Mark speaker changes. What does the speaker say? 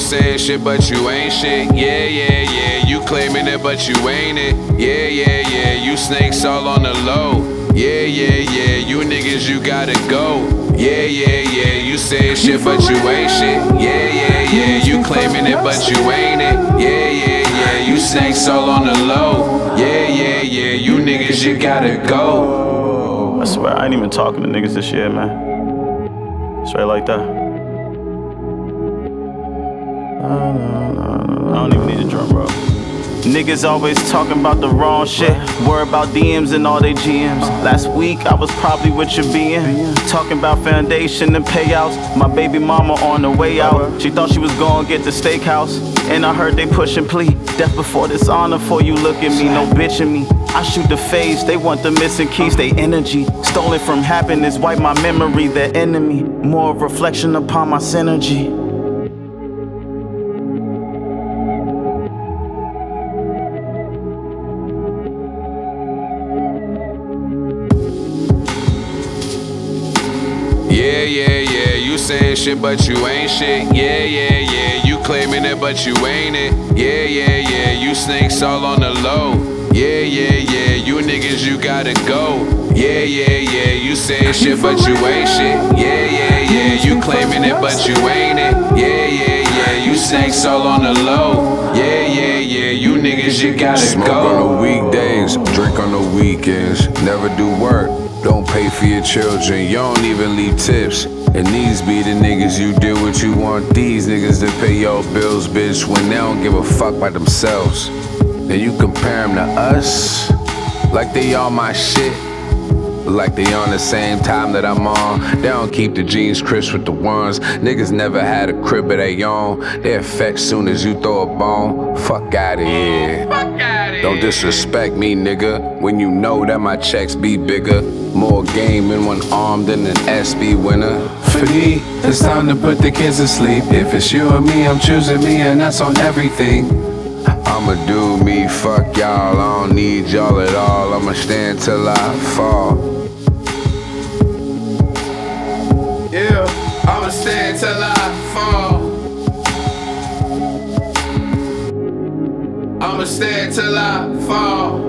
Speaker 1: saying shit, but you ain't shit. Yeah, yeah, yeah. You claiming it, but you ain't it. Yeah, yeah, yeah. You snakes all on the low. Yeah, yeah, yeah. You niggas, you gotta go. Yeah, yeah, yeah. You saying shit, but you ain't shit. Yeah, yeah, yeah. You claiming it, but you ain't it. Yeah, yeah, yeah. You snakes all on the low. Yeah, yeah, yeah. You niggas, you gotta go.
Speaker 2: I swear, I ain't even talking to niggas this year, man. Straight like that. I don't even need a drum roll. Niggas always talking about the wrong shit. Worry about DMs and all they GMs. Last week I was probably with your BM, talking about foundation and payouts. My baby mama on the way out, she thought she was gonna get the steakhouse, and I heard they pushing plea. Death before dishonor, for you look at me, no bitching me. I shoot the phase, they want the missing keys, they energy. Stolen from happiness, wipe my memory, their enemy. More of reflection upon my synergy.
Speaker 1: Yeah, yeah, yeah. You saying shit, but you ain't shit. Yeah, yeah, yeah. You claiming it, but you ain't it. Yeah, yeah, yeah. You snakes all on the low. Yeah, yeah, yeah. You niggas, you gotta go. Yeah, yeah, yeah. You saying shit, but you ain't shit. Yeah, yeah, yeah. You claiming it, but you ain't it. Yeah, yeah, yeah. You snakes all on the low. Yeah, yeah, yeah. You niggas, you gotta
Speaker 3: Smoke
Speaker 1: go.
Speaker 3: on the weekdays, drink on the weekends. Never do work, don't pay for your children. You don't even leave tips. And these be the niggas you do what you want these niggas to pay your bills, bitch, when they don't give a fuck about themselves. Then you compare them to us like they all my shit, like they on the same time that I'm on. They don't keep the jeans crisp with the ones. Niggas never had a crib of their own. They affect soon as you throw a bone. Fuck outta here. Don't disrespect me, nigga, when you know that my checks be bigger. More game in one arm than an SB winner.
Speaker 4: For me, it's time to put the kids to sleep. If it's you or me, I'm choosing me, and that's on everything.
Speaker 3: I'ma do me, fuck y'all. I don't need y'all at all. I'ma stand till I fall.
Speaker 1: Yeah, I'ma stand till I fall. I'ma stand till I fall.